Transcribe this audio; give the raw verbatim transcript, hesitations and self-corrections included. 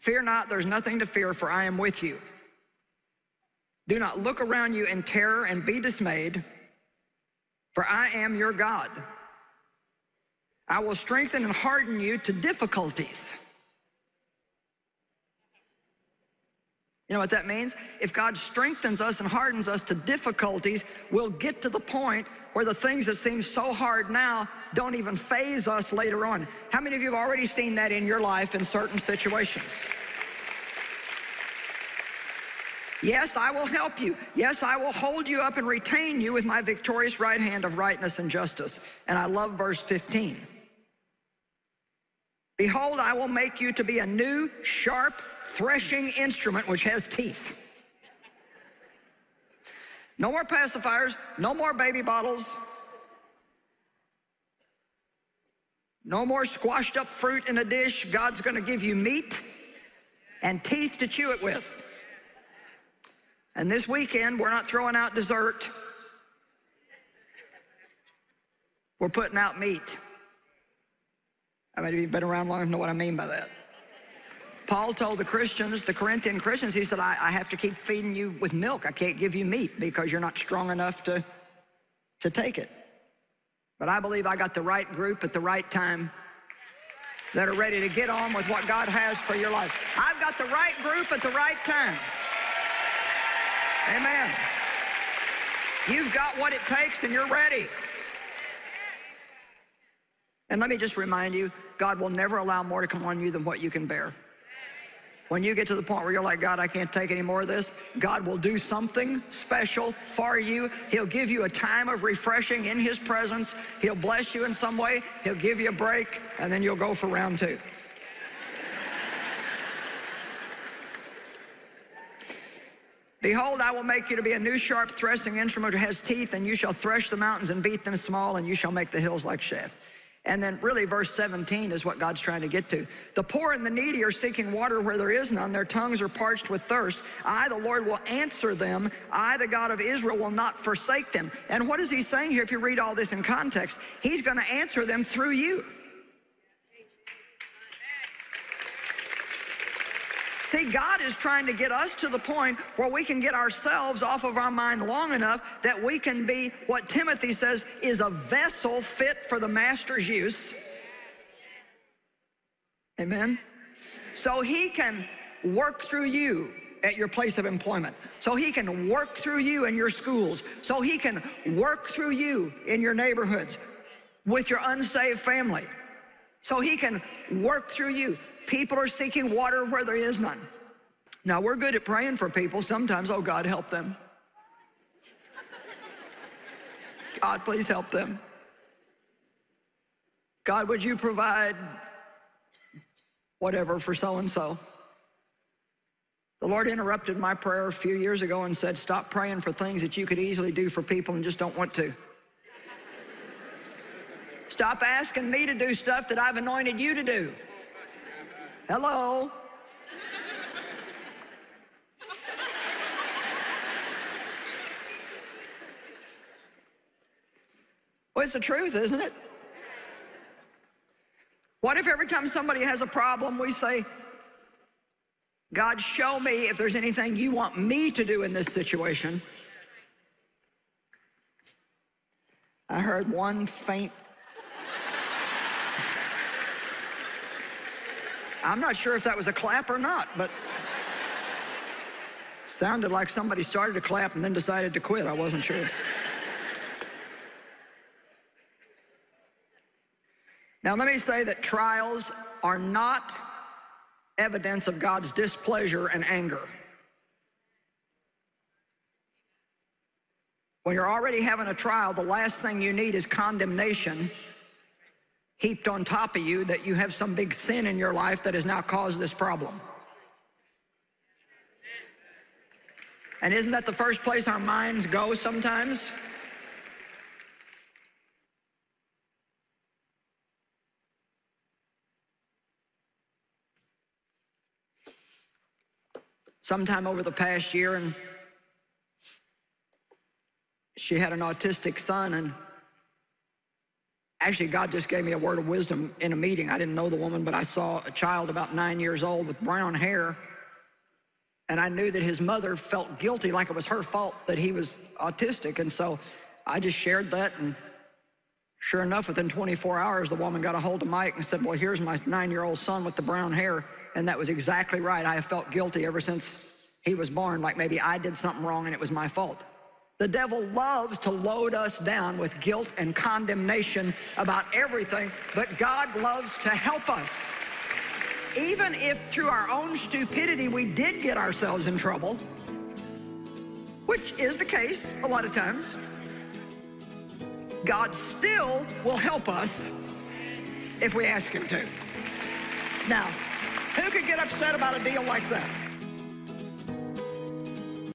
Fear not, there's nothing to fear, for I am with you. Do not look around you in terror and be dismayed, for I am your God. I will strengthen and harden you to difficulties. You know what that means? If God strengthens us and hardens us to difficulties, we'll get to the point where the things that seem so hard now don't even faze us later on. How many of you have already seen that in your life in certain situations? Yes, I will help you. Yes, I will hold you up and retain you with my victorious right hand of rightness and justice. And I love verse fifteen. Behold, I will make you to be a new, sharp, threshing instrument which has teeth. No more pacifiers, no more baby bottles, no more squashed up fruit in a dish. God's going to give you meat and teeth to chew it with. And this weekend, we're not throwing out dessert. We're putting out meat. I mean, you've been around long enough to know what I mean by that. Paul told the Christians, the Corinthian Christians, he said, I, I have to keep feeding you with milk. I can't give you meat because you're not strong enough to, to take it. But I believe I got the right group at the right time that are ready to get on with what God has for your life. I've got the right group at the right time. Amen. You've got what it takes and you're ready. And let me just remind you, God will never allow more to come on you than what you can bear. When you get to the point where you're like, God, I can't take any more of this, God will do something special for you. He'll give you a time of refreshing in his presence. He'll bless you in some way. He'll give you a break, and then you'll go for round two. Behold, I will make you to be a new sharp threshing instrument which has teeth, and you shall thresh the mountains and beat them small, and you shall make the hills like chaff. And then really verse seventeen is what God's trying to get to. The poor and the needy are seeking water where there is none. Their tongues are parched with thirst. I, the Lord, will answer them. I, the God of Israel, will not forsake them. And what is he saying here if you read all this in context? He's going to answer them through you. See, God is trying to get us to the point where we can get ourselves off of our mind long enough that we can be what Timothy says is a vessel fit for the master's use. Amen? So he can work through you at your place of employment. So he can work through you in your schools. So he can work through you in your neighborhoods with your unsaved family. So he can work through you. People are seeking water where there is none. Now, we're good at praying for people. Sometimes, oh, God, help them. God, please help them. God, would you provide whatever for so-and-so? The Lord interrupted my prayer a few years ago and said, stop praying for things that you could easily do for people and just don't want to. Stop asking me to do stuff that I've anointed you to do. Hello? Well, it's the truth, isn't it? What if every time somebody has a problem, we say, God, show me if there's anything you want me to do in this situation? I heard one faint. I'm not sure if that was a clap or not, but sounded like somebody started to clap and then decided to quit. I wasn't sure. Now, let me say that trials are not evidence of God's displeasure and anger. When you're already having a trial, the last thing you need is condemnation heaped on top of you that you have some big sin in your life that has now caused this problem. And isn't that the first place our minds go sometimes? Sometime over the past year, and she had an autistic son, and Actually, God just gave me a word of wisdom in a meeting. I didn't know the woman, but I saw a child about nine years old with brown hair, and I knew that his mother felt guilty, like it was her fault that he was autistic, and so I just shared that, and sure enough, within twenty-four hours, the woman got a hold of Mike and said, well, here's my nine-year-old son with the brown hair, and that was exactly right. I have felt guilty ever since he was born, like maybe I did something wrong and it was my fault. The devil loves to load us down with guilt and condemnation about everything, but God loves to help us. Even if through our own stupidity we did get ourselves in trouble, which is the case a lot of times, God still will help us if we ask him to. Now, who could get upset about a deal like that?